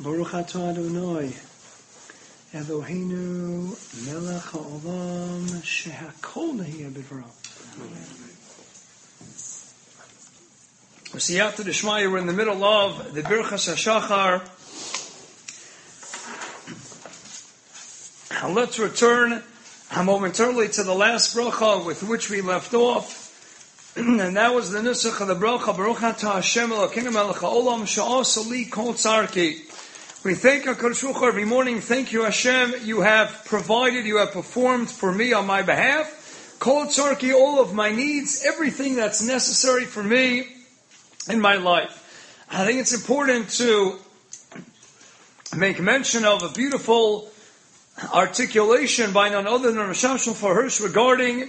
Baruch atah Adonai, Eloheinu melech haolam shehakol nehiyeh b'dvaro. We see after the Shema, we're in the middle of the Birchas HaShachar. And let's return momentarily to the last bracha with which we left off. And that was the nusach of the bracha, Baruch atah Hashem Elokeinu melech haolam she'asa li kol tzarki. We thank HaKadosh Baruch Hu every morning. Thank you, Hashem. You have provided, you have performed for me on my behalf. Kol tzarki, all of my needs, everything that's necessary for me in my life. I think it's important to make mention of a beautiful articulation by none other than Rasham Shulchan Hirsch regarding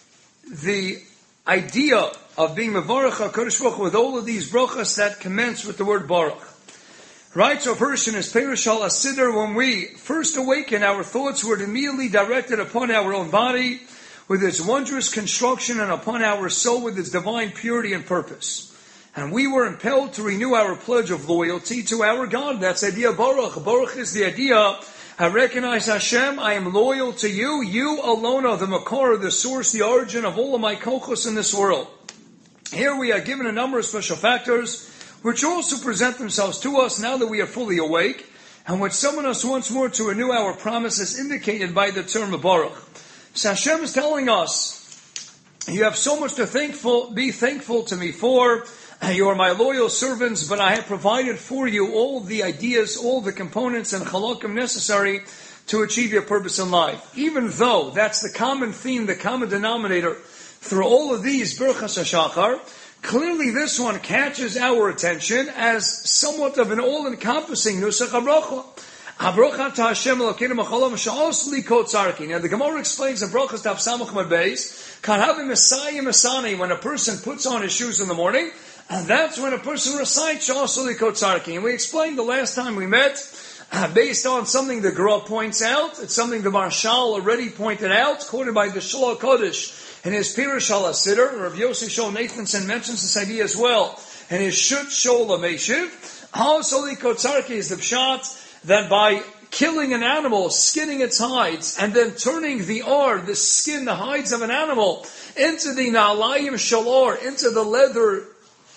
the idea of being Mevarach HaKadosh Baruch Hu with all of these brachas that commence with the word Baruch. Right, so first in his Perush al Siddur, when we first awaken, our thoughts were immediately directed upon our own body with its wondrous construction and upon our soul with its divine purity and purpose. And we were impelled to renew our pledge of loyalty to our God. That's the idea of Baruch. Baruch is the idea, I recognize Hashem, I am loyal to you. You alone are the Makor, the source, the origin of all of my kochos in this world. Here we are given a number of special factors which also present themselves to us now that we are fully awake, and which summon us once more to renew our promises indicated by the term of Baruch. So Hashem is telling us, you have so much to be thankful to me for. You are my loyal servants, but I have provided for you all the ideas, all the components and chalakim necessary to achieve your purpose in life. Even though that's the common theme, the common denominator through all of these Birchas HaShachar, clearly this one catches our attention as somewhat of an all-encompassing nusach habracha. Baruch atah Hashem Elokeinu melech haolam she'asa li kol tzarki. Now the Gemara explains in Brachas Daf Samach Mad Beis, kan have Messiah Masani, when a person puts on his shoes in the morning, and that's when a person recites she'asa li kol tzarki. And we explained the last time we met, based on something the Gra points out, it's something the Marshal already pointed out, quoted by the Shalom Kodesh in his Pirush al Siddur. Rav Yossi Shol Nathanson mentions this idea as well in his Shut Shol Ameshiv. She'asa li kol tzarki is the pshat that by killing an animal, skinning its hides, and then turning the skin, the hides of an animal, into the na'alayim shalor, into the leather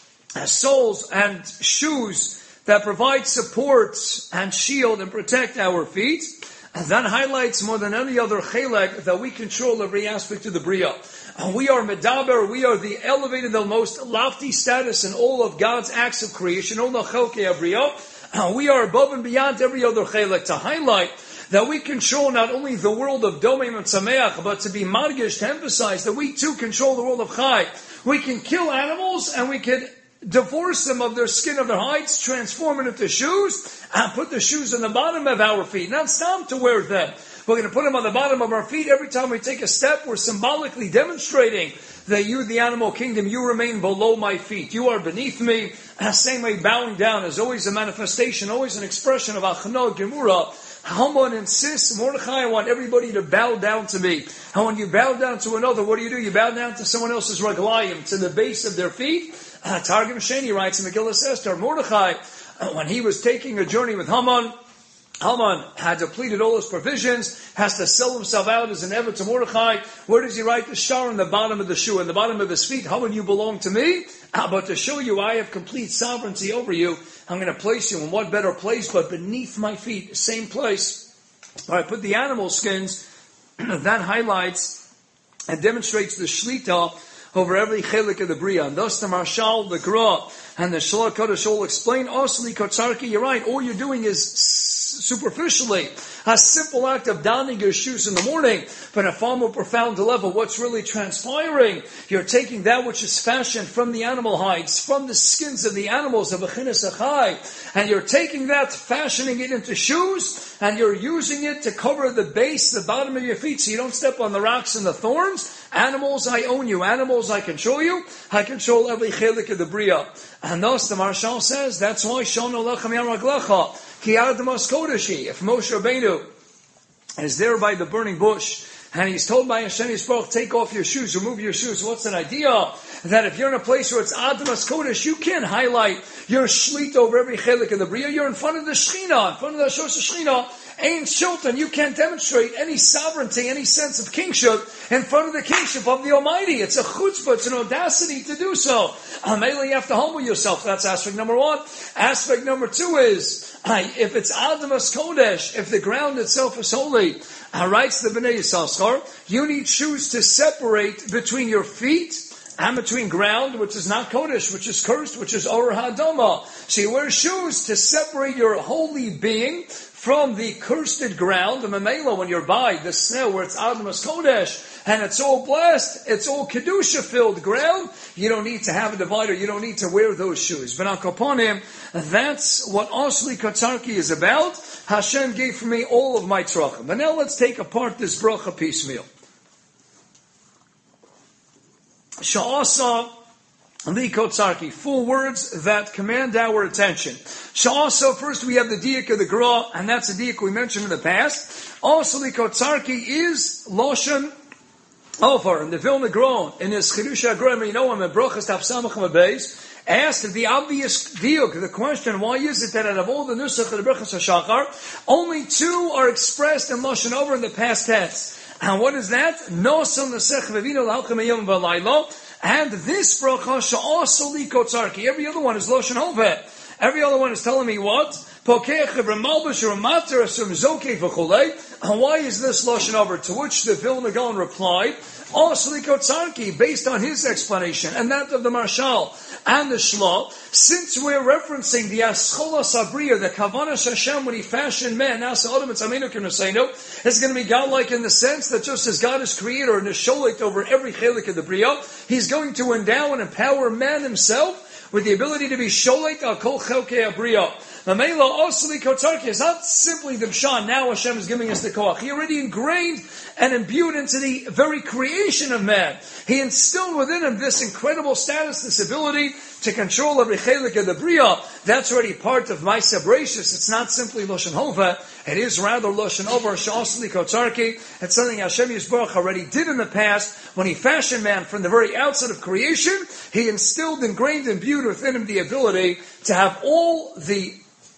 soles and shoes that provide support and shield and protect our feet, and that highlights more than any other chelek that we control every aspect of the Bria. We are medaber, we are the elevated, the most lofty status in all of God's acts of creation, all the chelkei abriya. We are above and beyond every other chelek to highlight that we control not only the world of Domim and Sameach, but to be madgish, to emphasize that we too control the world of Chai. We can kill animals and we can divorce them of their skin, of their hides, transform it into shoes, and put the shoes on the bottom of our feet. Not stop to wear them. We're going to put them on the bottom of our feet. Every time we take a step, we're symbolically demonstrating that you, the animal kingdom, you remain below my feet. You are beneath me. And the same way, bowing down is always a manifestation, always an expression of Achana Gemura. Haman insists, Mordechai, I want everybody to bow down to me. And when you bow down to another, what do? You bow down to someone else's raglayim, to the base of their feet. Targum Sheni writes in Megillah Esther, Mordechai, when he was taking a journey with Haman had depleted all his provisions, has to sell himself out as an eved to Mordechai. Where does he write the shar? In the bottom of the shoe, in the bottom of his feet. Haman, you belong to me, but to show you I have complete sovereignty over you, I'm going to place you in what better place but beneath my feet, same place where I put the animal skins. That highlights and demonstrates the shlita over every chelik of the Bria. And thus the Marshal, the Gra, and the Shalom Kodesh all explain, Asli Kotzarki, you're right, all you're doing is superficially a simple act of donning your shoes in the morning, but at a far more profound level, what's really transpiring, you're taking that which is fashioned from the animal hides, from the skins of the animals of Bechinas Achai, and you're taking that, fashioning it into shoes, and you're using it to cover the base, the bottom of your feet, so you don't step on the rocks and the thorns. Animals, I own you. Animals, I control you. I control every chelik of the Bria. And thus the Marshal says, that's why Shono Lechem Yaraglecha, Ki Ad Kodeshi. If Moshe Rabbeinu is there by the burning bush, and he's told by Hashem Yisparach, take off your shoes, remove your shoes. What's an idea? that if you're in a place where it's Adamas Kodesh, you can't highlight your shlit over every chelik of the Bria. You're in front of the Shechina, in front of the Shosh Shechina. Ain't Shilton, you can't demonstrate any sovereignty, any sense of kingship in front of the kingship of the Almighty. It's a chutzpah, it's an audacity to do so. Mainly you have to humble yourself. That's aspect number one. Aspect number two is, if it's Adamas Kodesh, if the ground itself is holy, writes the Bnei Yissaschar, you need shoes to separate between your feet and between ground, which is not Kodesh, which is cursed, which is Or HaDama. So you wear shoes to separate your holy being from the cursed ground. The Mamela, when you're by the snow where it's Adamas Kodesh, and it's all blessed, it's all Kedusha-filled ground, you don't need to have a divider, you don't need to wear those shoes. But on Kaponim, that's what Osli Katzarki is about. Hashem gave for me all of my tzrachim. But now let's take apart this bracha piecemeal. Sha'asa Li Kotzarki, 4 words that command our attention. Sha'asa, first we have the diak of the Gra, and that's a diak we mentioned in the past. Also, Li Kotzarki is Loshen Ovar, and the Vilna Gaon, in his Chidush HaGra, you know him, in Brochas Taf Samach Mabeis, asked the obvious diuk, the question, why is it that out of all the Nusach of the Brochas HaShachar, only 2 are expressed in Loshen Ovar in the past tense? And what is that? Nosam Nesech Vevino L'Halchem Yom V'Laylo. And this bracha Sha'asa Li Kotzarki. Every other one is Loshen Hoveh. Every other one is telling me what? Pokeach Malbush or Mater Asum Zokei V'Chulei. And why is this Loshen Hoveh? To which the Vilna Gaon replied, Sha'asa Li Kotzarki, based on his explanation and that of the Marshal and the Shla, since we're referencing the Aschola Sabriya, the Kavanas Hashem when He fashioned man, Nasa Adam and Samenu K'Nasenu, is going to be God-like in the sense that just as God is creator and is Sholit over every chelik of the Bria, He's going to endow and empower man himself with the ability to be Sholit al Kol Chelkei Abriya. Mamela Osli Kotzarki is not simply the B'shan, now Hashem is giving us the Koach. He already ingrained and imbued into the very creation of man. He instilled within him this incredible status, this ability to control every chelik of the Bria. That's already part of Ma'aseh Bereishis. It's not simply Loshen Hoveh. It is rather Loshen Ovar, Sha'asa Li Kotzarki. It's something Hashem Yisborach already did in the past. When He fashioned man from the very outset of creation, He instilled, ingrained, imbued within him the ability to have all the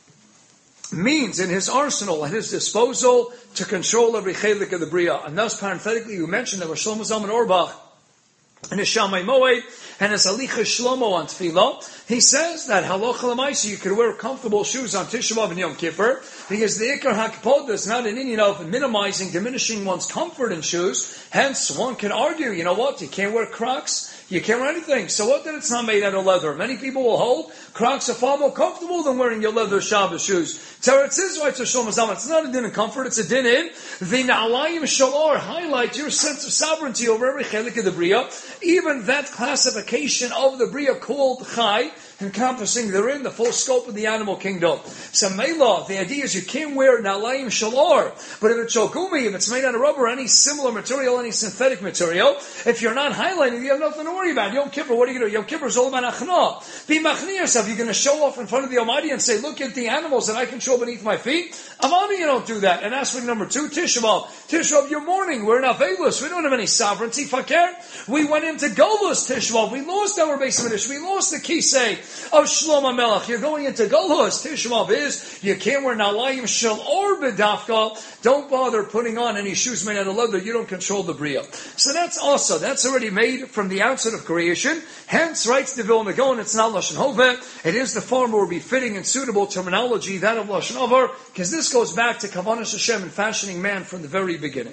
means in his arsenal, at his disposal, to control every chelik of the Bria. And thus, parenthetically, you mentioned that Shlomo Zalman Auerbach, and his Shamai Moed, and his Alicha Shlomo on Tefillah, he says that halacha l'maisa you could wear comfortable shoes on Tisha B'Av and Yom Kippur, because the Ikar HaKpod is not an Indian of minimizing, diminishing one's comfort in shoes. Hence, one can argue, you know what, you can't wear Crocs, you can't wear anything. So what that it's not made out of leather? Many people will hold Crocs are far more comfortable than wearing your leather Shabbos shoes. Teretz Israel to Shlomo Zalman, it's not a din in comfort, it's a din in the Na'alayim Shalor, highlight your sense of sovereignty over every chelik of the Bria. Even that classification of the Bria called Chai, encompassing therein the full scope of the animal kingdom. So Mela, the idea is you can't wear Na'alayim Shalor, but if it's Shogumi, if it's made out of rubber, any similar material, any synthetic material, if you're not highlighting, you have nothing to worry about. Yom Kippur, what are you going to do? Yom Kippur is all about Achna. Be machni yourself. You're going to show off in front of the Almighty and say, look at the animals that I control beneath my feet. Amani, you don't do that. And aspect number 2, Tisha B'Av. Tisha B'Av, you're mourning. We're in Avelis. We don't have any sovereignty. Fakir. We went into Golus, Tisha B'Av. We lost our base of We lost the Kisei of Shlomo Melech. You're going into Golus. Tisha B'Av is, you can't wear Nalayim Shel or B'Dafka. Don't bother putting on any shoes made out of leather. You don't control the Bria. So that's also, that's already made from the outset of creation. Hence, writes the Vilna Gaon, it's not Lashon Hoveh. It is the far more befitting and suitable terminology, that of Lashon Ovar, because this goes back to Kavanas Hashem and fashioning man from the very beginning.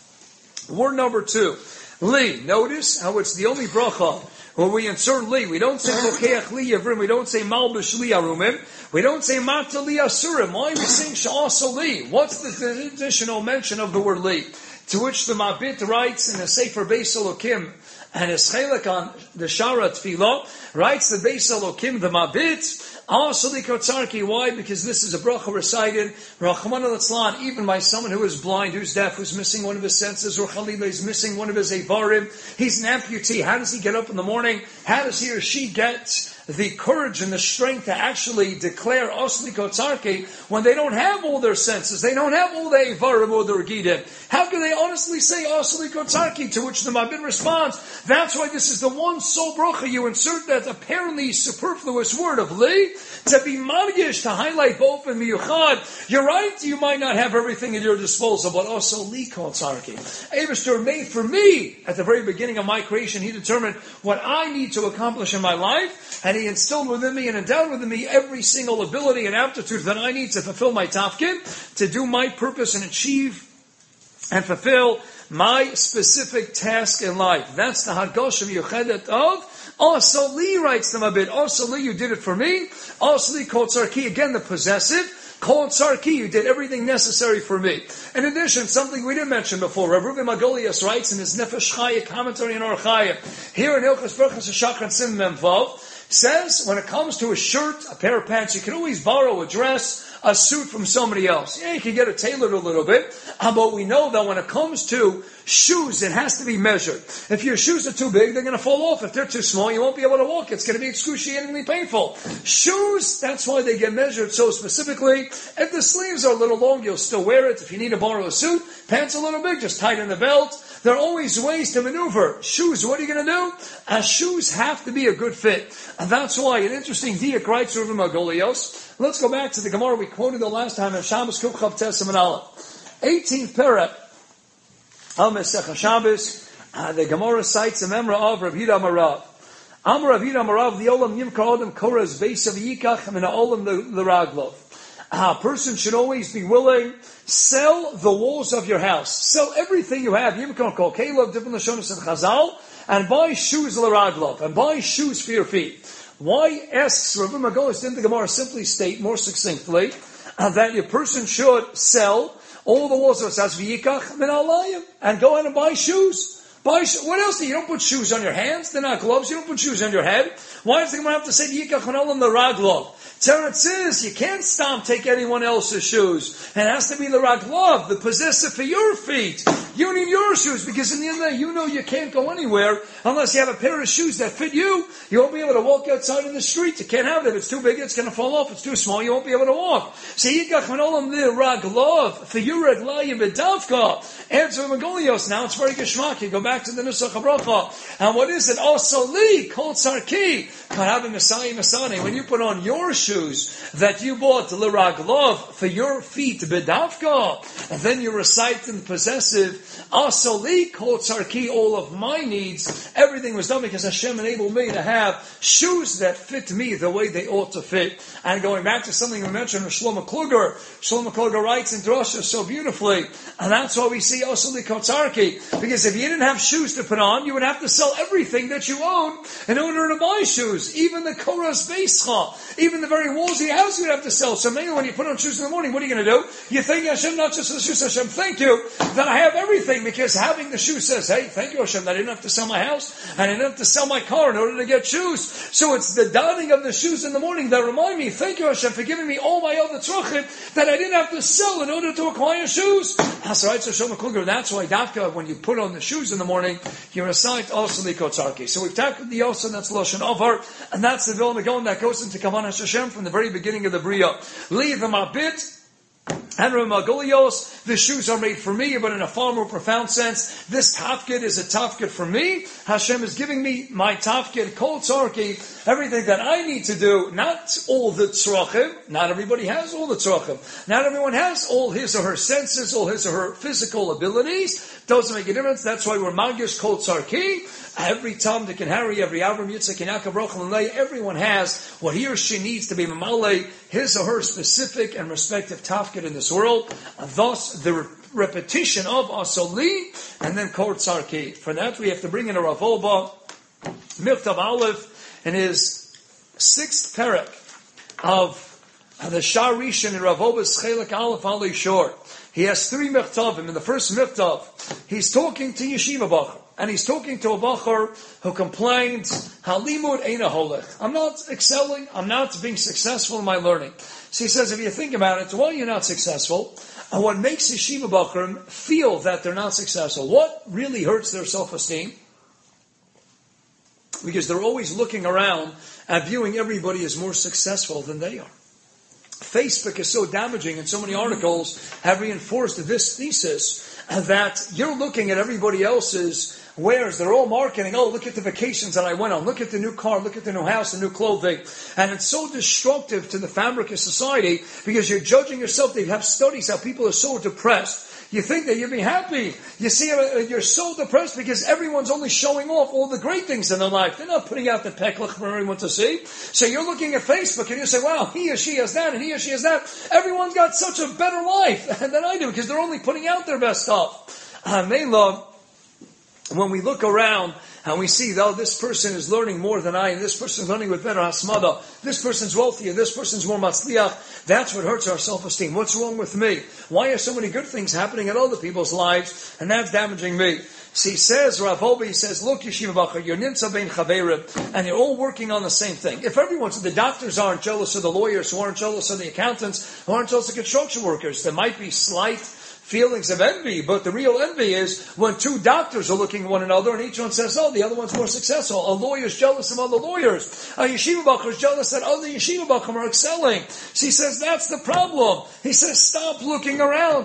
Word number 2, Li. Notice how it's the only bracha where we insert Li. We don't say Pokeach Li Yavrim. We don't say Malbish Li Arumim. We don't say Mata Li Asurim. Why are we saying Sha'asa Li? What's the additional mention of the word Li? To which the Mabit writes in the Sefer Beis Elokim, and his chelik on the Shara Tefillah, writes the Beis Elokim, the Mabit, Asli Kotzarki. Why? Because this is a bracha recited, Rachman al-Atzlan, even by someone who is blind, who's deaf, who's missing one of his senses, or Chalila is missing one of his Eivarim. He's an amputee. How does he get up in the morning? How does he or she get the courage and the strength to actually declare Osli Kotzarki when they don't have all their senses, they don't have all the Eivarim or the Regidim. How can they honestly say Osli Kotzarki? To which the Mabin responds, that's why this is the one sole bracha you insert that apparently superfluous word of Li, to be margish, to highlight both in Miyuchad. You're right, you might not have everything at your disposal, but also Li Kotzarki. Eivishter made for me, at the very beginning of my creation, He determined what I need to accomplish in my life, and He instilled within me and endowed within me every single ability and aptitude that I need to fulfill my tafkid, to do my purpose and achieve and fulfill my specific task in life. That's the Hargoshim Yuchedet of also Li, writes them a bit. Also Li, you did it for me. Also Li Kotzarki, again the possessive. Kotzarki, you did everything necessary for me. In addition, something we didn't mention before, Rav Reuven Magolias writes in his Nefesh Chaya commentary on Orach Chaya, here in Hilchos Berachos Shachar Sim Mem Vav, says when it comes to a shirt, a pair of pants, you can always borrow a dress, a suit from somebody else. Yeah, you can get it tailored a little bit, but we know that when it comes to shoes, it has to be measured. If your shoes are too big, they're going to fall off. If they're too small, you won't be able to walk. It's going to be excruciatingly painful. Shoes, that's why they get measured so specifically. If the sleeves are a little long, you'll still wear it. If you need to borrow a suit, pants a little big, just tighten the belt. There are always ways to maneuver. Shoes, what are you going to do? Shoes have to be a good fit. And that's why an interesting diak writes Rav Magolios. Let's go back to the Gemara we quoted the last time in Shabbos Kuf Chav Tes Siman Aleph. 18th parak of Masechah Shabbos. The Gemara cites a memra of Rav Hida Marav. Amar Rav Hida Marav, the Olam Yimkar Odom Korah's base of Yikach min Olam the Raglov. A person should always be willing, sell the walls of your house. Sell everything you have. Yimkar Kol Kalov, different Lashonos and Chazal, and buy shoes l'Raglov, and buy shoes for your feet. Why asks Rav Magolios, didn't the Gemara simply state more succinctly that your person should sell all the walls of his house v'yikach min alayim and go out and buy shoes? What else do you don't put shoes on your hands? They're not gloves. You don't put shoes on your head. Why does the Gemara have to say v'yikach min alayim the raglov? Teretz says you can't take anyone else's shoes. And it has to be the raglov, the possessive for your feet. You need your shoes because in the end of the day, you know you can't go anywhere unless you have a pair of shoes that fit you. You won't be able to walk outside in the street. You can't have it. If it's too big, it's going to fall off. If it's too small, you won't be able to walk. So yikach min olam the raglov for your raglayim bedavka. Answer Magolios. Now it's very geshmak. You go back to the Nusach HaBracha. And what is it? Also li kol tzarki karabi Messiah Masani. When you put on your shoes that you bought l'raglov for your feet bedavka, and then you recite in the possessive Asali kol tzarki, all of my needs, everything was done because Hashem enabled me to have shoes that fit me the way they ought to fit. And going back to something we mentioned with Shlomo Kluger writes in Drosha so beautifully, and that's why we see Asali kol tzarki, because if you didn't have shoes to put on, you would have to sell everything that you own in order to buy shoes. Even the Korah's Beischa, even the very walls of your house you would have to sell. So maybe when you put on shoes in the morning, what are you going to do? You thank Hashem not just for the shoes. Hashem, thank you that I have everything, because having the shoes says, hey, thank you Hashem that I didn't have to sell my house and I didn't have to sell my car in order to get shoes. So it's the donning of the shoes in the morning that remind me, thank you Hashem for giving me all my other tzrochim that I didn't have to sell in order to acquire shoes. That's why Dafka, when you put on the shoes in the morning, you recite also the Kotzarki. So we've tackled the Yosa, that's Lashon Ovar, and that's the Vilna Gaon that goes into Kavan Hashem from the very beginning of the Bria. Leave them a bit. And Ramagolios, the shoes are made for me, but in a far more profound sense, this tafkid is a tafkid for me. Hashem is giving me my tafkid, kol tzarki, everything that I need to do, not all the tzrachim. Not everybody has all the tzrachim. Not everyone has all his or her senses, all his or her physical abilities. Doesn't make a difference. That's why we're magish kol tzarki. Every Tom, Dick and Harry, every Avram, Yitzchak, and Yaakov, Rochel, and Leah, everyone has what he or she needs to be mamale, his or her specific and respective tafkid in this world. Thus, the repetition of Asali, and then Kol Tzarki. For that, we have to bring in a Rav Olba, Michtav Aleph, in his 6th parak of the Shar Rishon in Rav Olba's Chelek Aleph Ali Shor. He has 3 Michtavim. In the first Michtav, he's talking to Yeshiva Bachar. And he's talking to a Bachar who complained, Halimud Eina Holech. I'm not excelling, I'm not being successful in my learning. So he says, if you think about it, why you're not successful, and what makes Yeshiva Bacharim feel that they're not successful, what really hurts their self-esteem? Because they're always looking around and viewing everybody as more successful than they are. Facebook is so damaging, and so many articles have reinforced this thesis that you're looking at everybody else's wares. They're all marketing. Oh, look at the vacations that I went on. Look at the new car. Look at the new house, the new clothing. And it's so destructive to the fabric of society because you're judging yourself. They have studies how people are so depressed. You think that you'd be happy. You see, you're so depressed because everyone's only showing off all the great things in their life. They're not putting out the peklach for everyone to see. So you're looking at Facebook and you say, wow, he or she has that and he or she has that. Everyone's got such a better life than I do because they're only putting out their best stuff. Mela, when we look around and we see, though, this person is learning more than I, and this person is learning with better hasmada, this person's wealthier, this person's more matzliach, that's what hurts our self-esteem. What's wrong with me? Why are so many good things happening in other people's lives, and that's damaging me? See, says Rav Holbe, he says, look, Yeshiva Bachar, you're nimtza bein chaverim, and you're all working on the same thing. If everyone's, the doctors aren't jealous of the lawyers, who aren't jealous of the accountants, who aren't jealous of construction workers, there might be slight feelings of envy, but the real envy is when two doctors are looking at one another and each one says, oh, the other one's more successful. A lawyer's jealous of other lawyers. A yeshiva bachar is jealous that other yeshiva bachar are excelling. So he says, that's the problem. He says, stop looking around.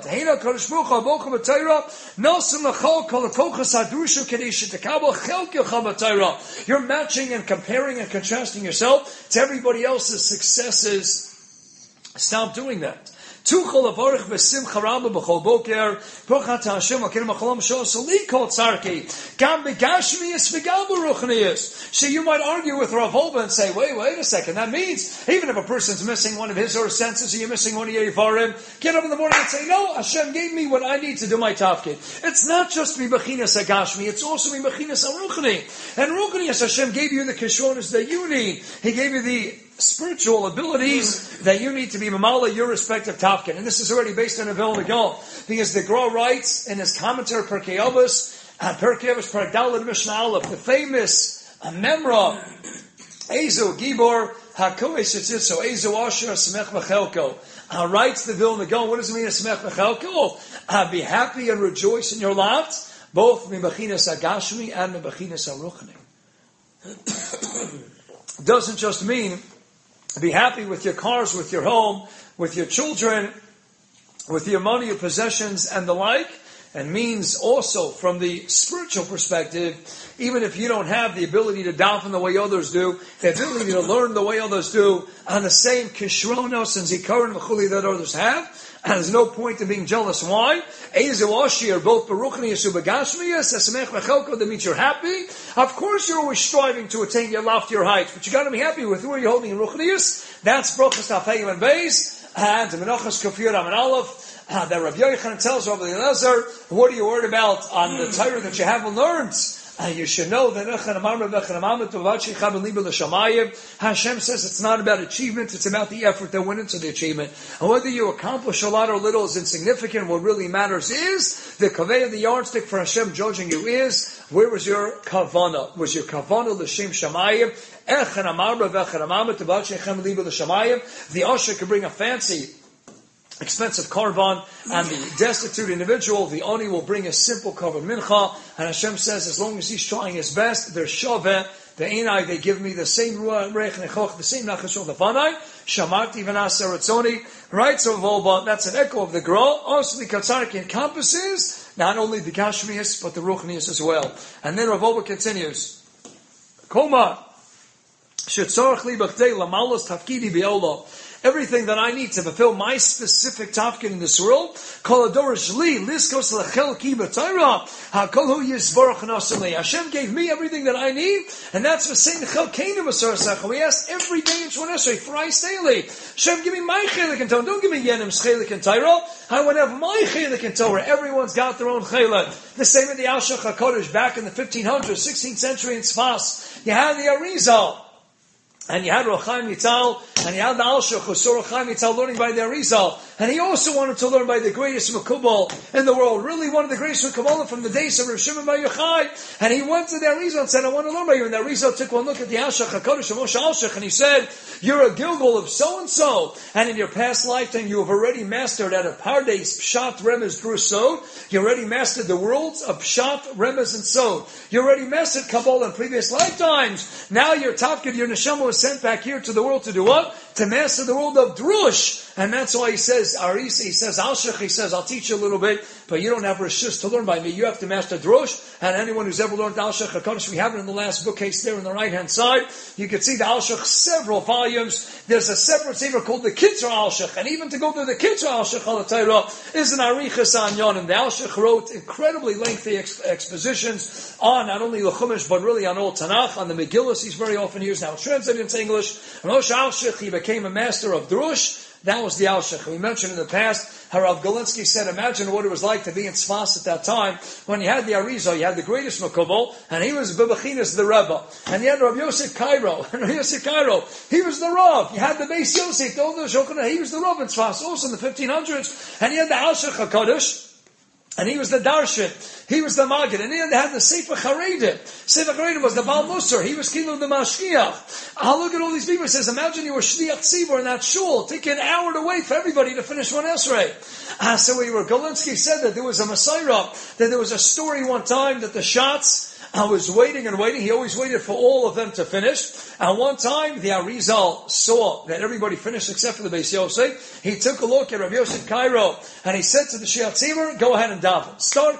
You're matching and comparing and contrasting yourself to everybody else's successes. Stop doing that. Tuchol avarich v'simcha rabba b'chol boker brochat Hashem akerim acholam shosoli kol tzarki gam begashmius v'gam b'ruchnius. So you might argue with Rav Holbe and say, wait a second. That means even if a person's missing one of his or her senses, or you're missing one of your ivarim, get up in the morning and say, no, Hashem gave me what I need to do my tafkid. It's not just mi bechinas agashmi; it's also mi bechinas aruchni. And ruchnius, Hashem gave you the kishronos that you need. He gave you the spiritual abilities that you need to be mamala your respective tafkin. And this is already based on a Vilna Gaon. Because the Gra writes in his commentary Perkei Avos, Perek Daled Mishnah Aleph, the famous Memra, Ezo Gibor HaKodesh Etzitzo, Ezo Asher Smech V'chelko. Writes the Vilna Gaon, what does it mean Smech V'chelko? Be happy and rejoice in your lot, both Mibachinas Agashmi and Mibachinas Aruchni. Doesn't just mean be happy with your cars, with your home, with your children, with your money, your possessions, and the like. And means also, from the spiritual perspective, even if you don't have the ability to daven the way others do, the ability to learn the way others do, on the same kishronos and zikaron v'chuli that others have, and there's no point in being jealous. Why? Ezu Ashir, both Baruchnius and Begashmius, Esamech V'chelko, that means you're happy. Of course you're always striving to attain your loftier heights, but you got to be happy with who are you holding in Ruchnius. That's Brochus Tafayim and Beis, and Menachas Kafir Amin Aleph. That Rabbi Yochanan tells Rabbi Elazar, what are you worried about on the Torah that you haven't learned? You should know that Hashem says it's not about achievement, it's about the effort that went into the achievement. And whether you accomplish a lot or little is insignificant. What really matters is the kaveh, the yardstick for Hashem judging you is, where was your kavana? Was your kavana l'shem shamayim? The usher could bring a fancy expensive korban, and the destitute individual, the oni, will bring a simple korban mincha, and Hashem says, as long as he's trying his best, they're shaveh, the enai, they give me the same reich nechoch, the same nachashol lefanai, shamarti v'naseh ratzoni, right? So Volba, that's an echo of the Gra. Also the Katzarki encompasses not only the Gashmias, but the Ruchnias as well. And then Rav Volba continues, Koma, shetzorach li b'chtei lamalos tafkidi bi'olah. Everything that I need to fulfill my specific tafkin in this world, Hashem gave me everything that I need, and that's for saying we ask every day in Shemon Esrei, thrice daily, Hashem, give me my chelik and Torah. Don't give me Yenim's chelik and Torah. I want to have my chelik and Torah. Everyone's got their own chelik. The same in the Al Shach HaKodesh back in the 1500s, 16th century in Sfas. You had the Arizal. And you had Rochaim Yitzhak, and you had the Al Shach, who saw Rochaim Yitzhak learning by the Arizal. and he also wanted to learn by the greatest Mekubal in the world, really one of the greatest Mekubalim from the days of Rav Shimon Bar Yochai. And he went to the Arizal and said, I want to learn by you. And the Arizal took one look at the Alshach HaKadosh of Moshe Alshach, and he said, you're a Gilgal of so-and-so, and in your past lifetime you have already mastered at a Pardes, Pshat, Remez, Drus, Sod. You already mastered the worlds of Pshat, Remez, and Sod. You already mastered Kabbalah in previous lifetimes. Now your Tafkid, your Neshama was sent back here to the world to do what? To master the world of Drush. And that's why he says, Arisa, he says, Alshach, he says, I'll teach you a little bit, but you don't have Rishus to learn by me. You have to master Drush. And anyone who's ever learned Alshach HaKadosh, we have it in the last bookcase there on the right-hand side. You can see the Alshach, several volumes. There's a separate sefer called the Kitzur Alshach. And even to go through the Kitzur Alshach al Torah is an Arichas on Yonim. The Alshach wrote incredibly lengthy expositions on not only the Chumash, but really on all Tanakh, on the Megillas. He's very often used now translated into English. Moshe Alshach, he became a master of Drush. That was the Alshach. We mentioned in the past how Rav Galinsky said, imagine what it was like to be in Tzfas at that time, when you had the Arizal, you had the greatest Mekubal, and he was Bebechinas the Rebbe. And you had Rav Yosef Cairo, and Rav Yosef Cairo, he was the Rav. You had the Beis Yosef, the older Shulchan, he was the Rav in Tzfas, also in the 1500s. And you had the Alshach HaKadosh, and he was the Darshan. He was the Magid. And then they had the Sefer Charedim. Sefer Charedim was the Baal Musar. He was Kilo the Mashkiach. I'll look at all these people. He says, imagine you were Shliach Tzibur in that shul. Take an hour to wait for everybody to finish one Esrei. So Galinsky said that there was a Messiah, that there was a story one time that the Shots, I was waiting and waiting. He always waited for all of them to finish. And one time, the Arizal saw that everybody finished except for the Beis Yosef. He took a look at Rav Yosef Cairo, and he said to the Shliach Tzibur, go ahead and daven. Start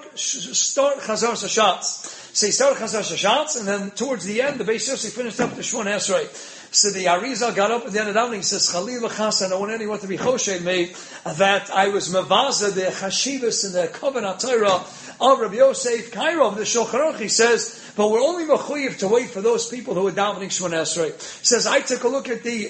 Chazar Hashatz. So he started Chazar Hashatz, and then towards the end, the Beis Yosef finished up the Shmon Esrei. So the Arizal got up at the end of davening. He says, Chalil v'chas, I don't want anyone to be choshed me that I was mavaza the chashivas and the covenant Torah of Rabbi Yosef Cairo of the Shulchan Aruch. He says, but we're only mechuyev to wait for those people who are davening Shmon Esrei. He says, I took a look at the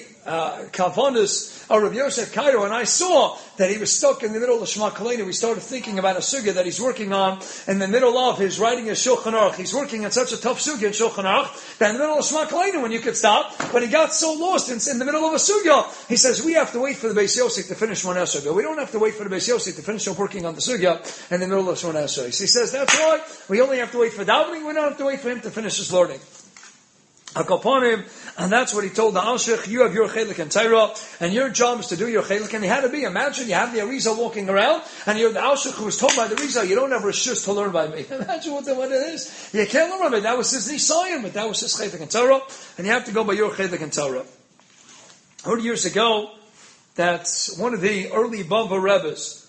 Kavanas of Rabbi Yosef Cairo, and I saw that he was stuck in the middle of Shema Kalena. We started thinking about a sugya that he's working on in the middle of his writing his Shulchan Aruch. He's working on such a tough sugya in Shulchan Aruch that in the middle of Shema Kalena, when you could stop, but he got so lost in the middle of a sugya. He says, we have to wait for the Beis Yosef to finish Shmon Esrei, but we don't have to wait for the Beis Yosef to finish up working on the sugya in the middle of Shmon Esrei. So he says, that's why we only have to wait for davening, we don't have to wait for him to finish his learning. And that's what he told the Alshach, you have your chelik and Torah, and your job is to do your chelik. And he had to be, imagine you have the Arizal walking around, and you're the Alshach who was told by the Arizal, you don't have Rishus to learn by me. Imagine what it is. You can't learn by me. That was his Nisayan, but that was his chelik and Torah, and you have to go by your chelik and Torah. 100 years ago, that's one of the early Bava Rebbes.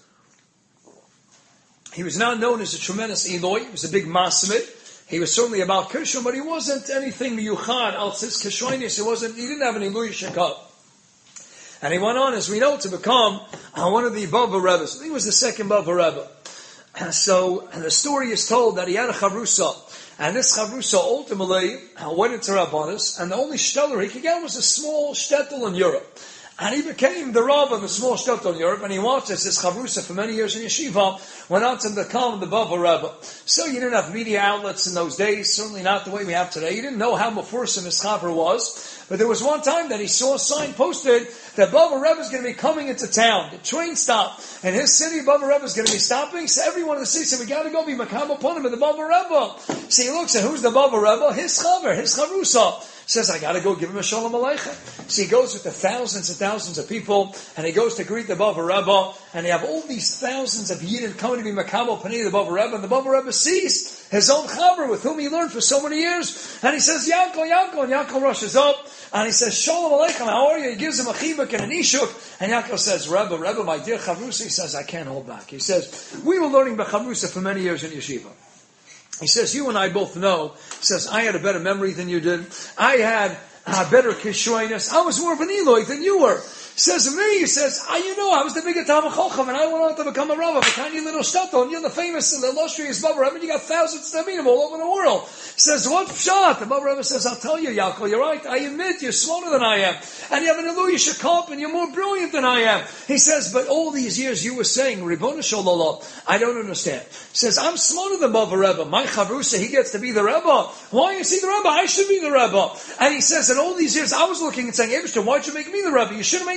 He was now known as a tremendous Eloi. He was a big Masamid. He was certainly about Kishon, but he wasn't anything miyuchad al tzis Kishonis. He didn't have any Lui Shekab. And he went on, as we know, to become one of the Bava Rebbes. I think he was the second Bava Rebbe. And so, the story is told that he had a chavrusa. And this chavrusa ultimately went into Rabbanis, and the only shtetl he could get was a small shtetl in Europe. And he became the Rav of a small shtetl in Europe, and he watched as his chavrusa for many years in yeshiva went on to become the Bava Rebbe. So you didn't have media outlets in those days, certainly not the way we have today. You didn't know how mefursim his chaver was, but there was one time that he saw a sign posted that Bava Rebbe is going to be coming into town. The train stop in his city, Bava Rebbe is going to be stopping. So everyone in the city said, we got to go be makam upon him in the Bava Rebbe. So he looks at who's the Bava Rebbe? His chaver, his chavrusa. Says, I got to go give him a shalom aleichem. So he goes with the thousands and thousands of people, and he goes to greet the Bava Rebbe, and you have all these thousands of Yidden coming to be makabel panei the Bava Rebbe, and the Bava Rebbe sees his own chaver with whom he learned for so many years, and he says, Yankel, Yankel, and Yankel rushes up, and he says, shalom aleichem, how are you? He gives him a chibuk and an ishuk, and Yankel says, Rebbe, my dear chavrusa, he says, I can't hold back. He says, we were learning chavrusa for many years in yeshiva. He says, you and I both know, he says, I had a better memory than you did. I had a better kishoinus. I was more of an Eloi than you were. Says to me, he says, I was the bigger Talmid Chacham, and I went on to become a Rav of a tiny little shtetl, and you're the famous and illustrious Bava Rebbe, and you got thousands of them all over the world. He says, what pshat? The Bava Rebbe says, I'll tell you, Yaakov, you're right, I admit, you're smarter than I am, and you have an Eloi Shekop, and you're more brilliant than I am. He says, but all these years you were saying, Ribono Shel Olam, I don't understand. He says, I'm smarter than Bava Rebbe, my Chavrusa, he gets to be the Rebbe. Why is he the Rebbe? I should be the Rebbe. And he says, in all these years, I was looking and saying, Eibishter, why'd you make me the Rebbe? You should have made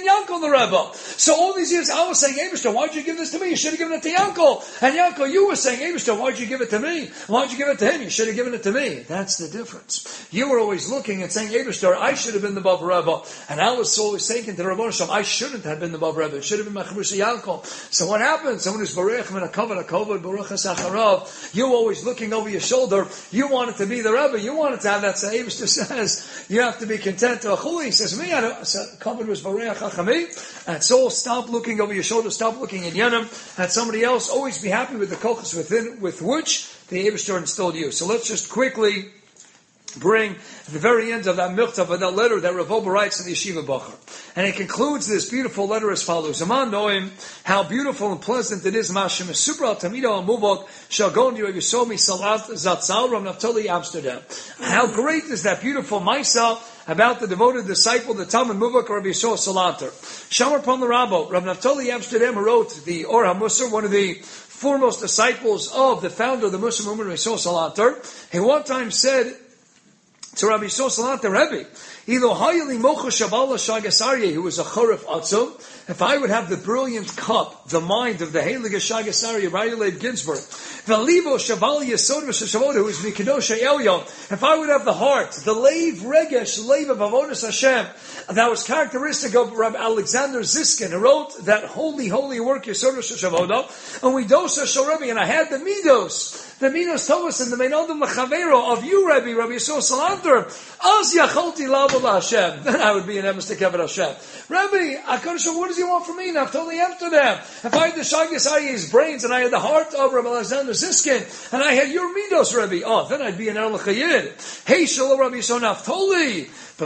Yankel the Rebbe. So all these years I was saying, Eibishter, why'd you give this to me? You should have given it to Yankel. And Yankel, you were saying, Eibishter, why'd you give it to me? Why'd you give it to him? You should have given it to me. That's the difference. You were always looking and saying, Eibishter, I should have been the Bav Rebbe. And I was always saying to the Rebbe Shalom, I shouldn't have been the Bav Rebbe. It should have been my Chabrusa Yankel. So what happens? Someone who's Baruch and a kavod, Baruch HaSacharav, you always looking over your shoulder. You wanted to be the Rebbe. You wanted to have that. So Eibishter says, you have to be content to Achuli. He says, me, I don't. So, kavod was Baruch HaChami. And so stop looking over your shoulder. Stop looking at Yenim and somebody else. Always be happy with the kochos with which the Eibishter installed you. So let's just quickly bring the very end of that michtav, of that letter that Rav Ober writes in the Yeshiva Bachar. And it concludes this beautiful letter as follows. Aman Noim, how beautiful and pleasant it is, Mashem Supra Tamido and Muvok, Shagon Yevisomi Salat Zatzal Ram Naftali Amsterdam. How great is that beautiful Maisa about the devoted disciple, the Talmud Muvok Rabbi Yisrael Salanter. Shamar Pam Rabbo, Rav Naftali Amsterdam wrote the Or HaMusar, one of the foremost disciples of the founder of the Muslim movement, Rabbi Yisrael Salanter. He one time said to Rabbi Yisrael Salanter, Rebbe, Ilo Hayali Mocha Shabala Shagasarye, who was a Chorif Atzum, if I would have the brilliant cup, the mind of the Heilige Shagasarye, Rabbi Leib Ginsburg, Valivo Shabal Yesod V'Shavoda, who is Mikadosha Elyon, if I would have the heart, the Leiv Regesh, Leiv of Avodas Hashem, that was characteristic of Rabbi Alexander Ziskin, who wrote that holy work, Yesod V'Shavoda, and we dosa Shorebi, and I had the Midos Tovas and the Meinodim L'Chavero of you, Rabbi Yisrael Salanter, Az Yacholti Lavo Hashem. Then I would be an Emes Tekeved Hashem. Rabbi, HaKadosh, what does he want from me? Now, I've totally emptied them. If I had the Shagas Aryeh's brains and I had the heart of Rabbi Alexander Ziskin and I had your Midos, Rabbi, then I'd be an Erlich Hayid. Hey, Shalom, Rabbi Yisrael Naftoli.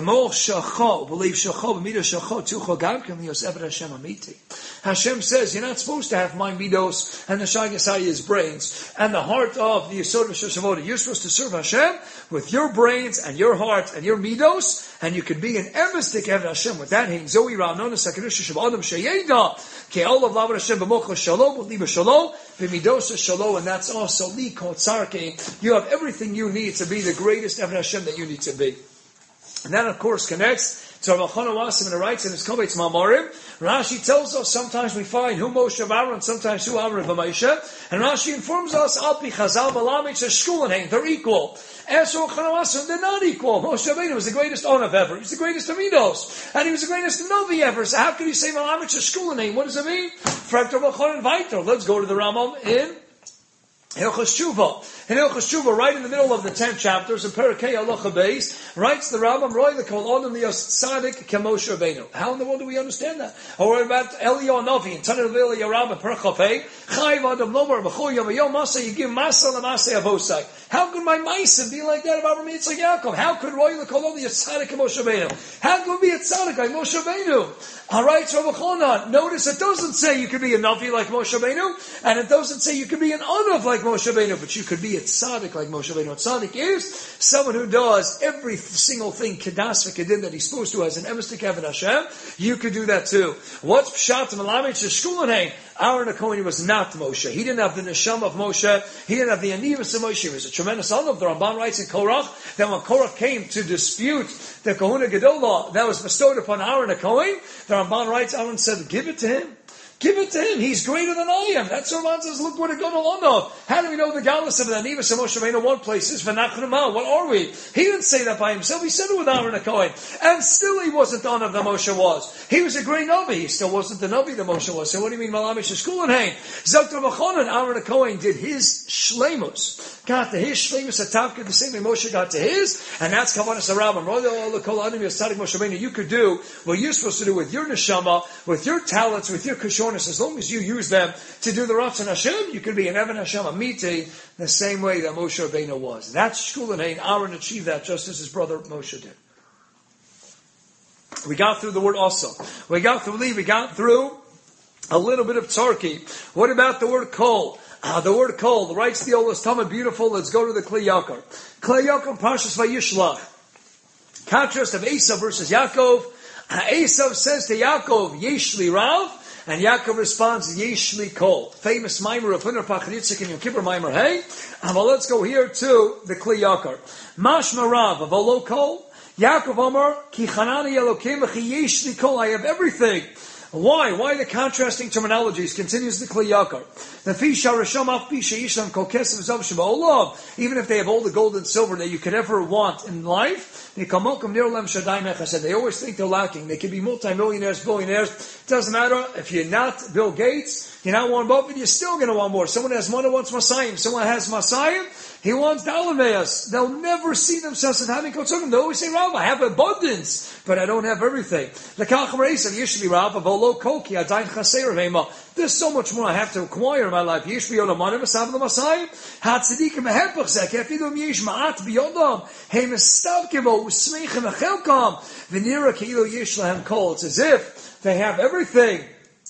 Hashem says, you're not supposed to have my midos and the Shagasayah's brains and the heart of the Yisod V'Shavoda. You're supposed to serve Hashem with your brains and your heart and your midos, and you can be an emistik of Hashem with that. Zoe Ra'anona Sakadosh Shabbat Adam Sheyeda Ke'ol of Lavan Hashem B'mocha Shalom B'liba Shalom B'midosa Shalom, and that's also Li Kotzarke. You have everything you need to be the greatest of Hashem that you need to be. And that, of course, connects to Rav Elchanan Wassim, and writes in his Kovetz Ma'amarim. Rashi tells us sometimes we find who Moshe Aaron, sometimes who Aaron V'Moshe. And Rashi informs us, Alpi Chazal Balamich Shkulenheim, they're equal. As Rav Elchanan Wassim, they're not equal. Moshe Rabbeinu was the greatest Onav ever. He was the greatest Amidos. And he was the greatest Novi ever. So how can you say Balamich Shkulenheim? What does it mean? Fractor Rav Elchanan Vayter. Let's go to the Rambam in Hilchos Tshuva. In Hilchos Tshuva, right in the middle of the 10 chapters, in Perakei Halacha Beis, writes the Rambam, Roy the Kol Adam Lios Tzadik Kemoshe Rabbeinu. How in the world do we understand that? Or what about Eliyahu Novi, in Tanur Vili Yarab, Perachafei, Chayv Adam Lomer, B'chol Yom Yom Masa, you give Masa L'Masei Avosai. How could my Maisa be like that of Avraham Yitzchak Yaakov? How could Roy the Kol Adam Lios Tzadik Kemoshe Rabbeinu? How could we be a Tzadik like Moshe Rabbeinu? Alright, so Rav Elchanan, notice it doesn't say you could be a Navi like Moshe Rabbeinu, and it doesn't say you could be an Onav like Moshe Rabbeinu, but you could be a Tzaddik like Moshe Rabbeinu. A Tzaddik is someone who does every single thing Kedas v'Kedin that he's supposed to as an Emes Tekeved Hashem. You could do that too. What's Pshat and Malamich Shkulenheim? Aaron HaKohen was not Moshe. He didn't have the Neshama of Moshe. He didn't have the Anivus of Moshe. He was a tremendous Onav. The Ramban writes in Korach that when Korach came to dispute the Kahuna Gedolah that was bestowed upon Aaron HaKohen, the Ramban writes, Aaron said, give it to him. Give it to him. He's greater than I am. That's what Ramban says. Look what a good Onav. How do we know the Galus of the Anivus of Moshe Rabbeinu? One place is V'nachnu. What are we? He didn't say that by himself. He said it with Aaron HaKohen. And still he wasn't the Onav that Moshe was. He was a great Navi. He still wasn't the Navi that Moshe was. So what do you mean Malamish Shkulenheim? Zok Rav Elchanan, Aaron HaKohen did his Shleimus. Got to his Shleimus Atavka the same way Moshe got to his. And that's Kavanas HaRambam. You could do what you're supposed to do with your Neshama, with your talents, with your Kishornis. As long as you use them to do the Ratzon Hashem, you could be an Evan Hashem Amiti the same way that Moshe Rabbeinu was. That's Shkulenheim. Aaron achieved that just as his brother Moshe did. We got through the word also. We got through Li. We got through a little bit of Tzarki. What about the word Kol? The word Kol, writes the Olas Talmud, beautiful. Let's go to the Kli Yakar. Kli Yakar, Parshas Vayishlach. Contrast of Esav versus Yaakov. Esav says to Yaakov, Yeshli Rav. And Yaakov responds, Yeshli Kol. Famous Maimer of Hunar Pachritzik and Yom Kippur Maimer. Hey? Well, let's go here to the Kli Yakar. Mashma Rav, Avolo Kol. Yaakov Amar, Ki Chanani Elokim V'chi Yesh Li Kol, I have everything. Why? Why the contrasting terminologies? Continues the Kli Yakar. Even if they have all the gold and silver that you could ever want in life, they always think they're lacking. They could be multimillionaires, billionaires. It doesn't matter if you're not Bill Gates, you're not Warren Buffett, you're still going to want more. Someone has money wants Masayim. Someone has Masayim, he wants Dalamayas. They'll never see themselves as having Kotsukim. They always say, Rav, I have abundance, but I don't have everything. There's so much more I have to acquire in my life. It's as if they have everything.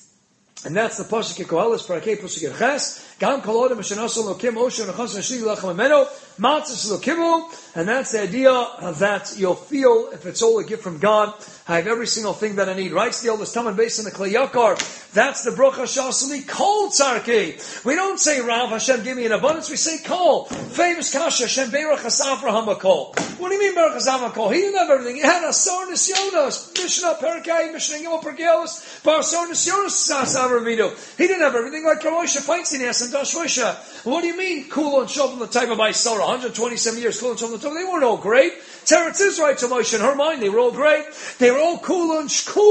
And that's the Pasuk Koheles, Parakeh Pasuk Ches. Gam Kol Adam Shenasu Lokim Osher Nechas Nashli Lachem Ameno Matzos Lokimu, and that's the idea that you'll feel if it's all a gift from God. I have every single thing that I need. Writes the oldest Talmud based on the Kli Yakar. That's the Bracha Shasali Kol Tzarki. We don't say Rav Hashem give me an abundance. We say Kol. Famous Kasha Hashem Beirach Asavraham Kol. What do you mean Beirach Asavraham Kol? He didn't have everything. He had Asar Nisyonos, Mishnah Perkai, Mishnah Gimel Perkelos, Barsar Nisyonos Asavramino. He didn't have everything like Ramosha Feinstein and Dashvosha. What do you mean Kul and Shov the type of Isara? 127 years Kul and Shov the type. They weren't all great. Teretz Israel to Moshe in her mind, they were all great. They were all Kulon,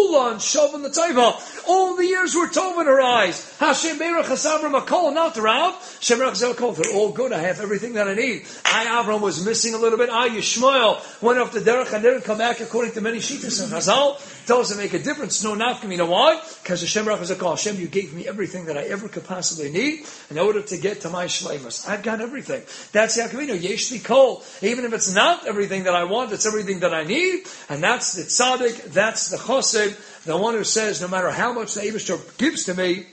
Shov and the Taiva. All the years were Tov in her eyes. Hashem Beirach Hasavram Akol, not the Rav. Hashem Beirach Hasavram, they're all good. I have everything that I need. Avram was missing a little bit. Yishmael went off the derech and didn't come back according to many shittas and Chazal. Doesn't make a difference. No nafka. You know why? Because Hashem Beirach Hasavram, Hashem, you gave me everything that I ever could possibly need in order to get to my shleimus. I've got everything. That's Yaakovino. Yesh li kol. Even if it's not everything that I want, it's everything that I need. And that's the tzaddik. That's the chosed. The one who says, no matter how much the Eibishter gives to me,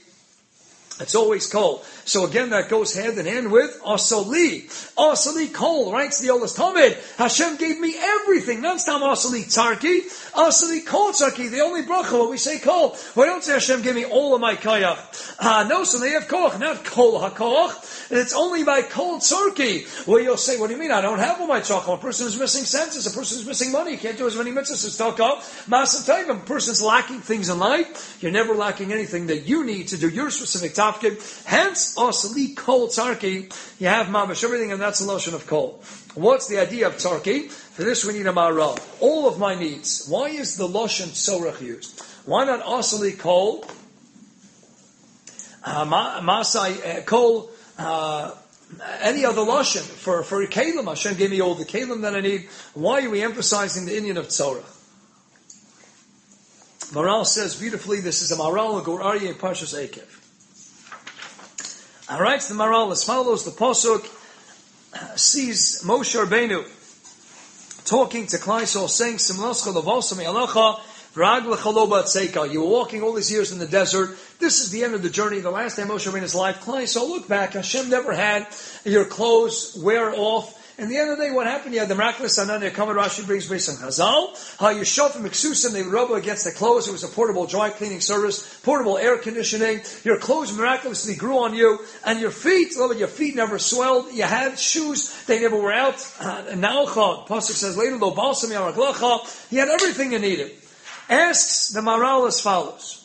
it's always kol. So again, that goes hand in hand with Asali. Asali kol, writes the oldest Talmud. Hashem gave me everything. Not stam Asali tzarki. Asali kol tzarki. The only bracha when we say kol. We don't say Hashem gave me all of my kayach. No, so they have koch, not kol hakoch. And it's only by kol tzarki. Where you'll say, what do you mean? I don't have all my tzarki. A person is missing senses. A person is missing money. He can't do as many mitzvahs as talk Masa time. A person's lacking things in life. You're never lacking anything that you need to do your specific task. Hence, Asali Kol Tzarki, you have mamash everything, and that's the lotion of Kol. What's the idea of Tzarki? For this we need a Maral. All of my needs. Why is the lotion Tzorach used? Why not Asali Kol? Masai Kol, any other lotion. For Kalim, Hashem gave me all the Kalim that I need. Why are we emphasizing the Indian of Tzorach? Maral says beautifully, this is a Maral, Gur Aryeh, Parshas Ekev. Alright, the Maral as follows, the Pasuk sees Moshe Rabbeinu talking to Klai Yisrael, saying, Simlascha levasami alacha, v'rag l'chalo b'atzeika. You were walking all these years in the desert. This is the end of the journey, the last day of Moshe Rabbeinu's life. Klai Yisrael, look back, Hashem never had your clothes wear off. In the end of the day, what happened? You had the miraculous Ananya Kamad. Rashi brings based on Chazal. How you shove from Miksusim, they would rub against the clothes. It was a portable dry cleaning service, portable air conditioning. Your clothes miraculously grew on you, and your feet never swelled. You had shoes, they never were out. Na'alcha, Pasuk says later, Lo balsam yaraglacha. You had everything you needed. Asks the Maral as follows.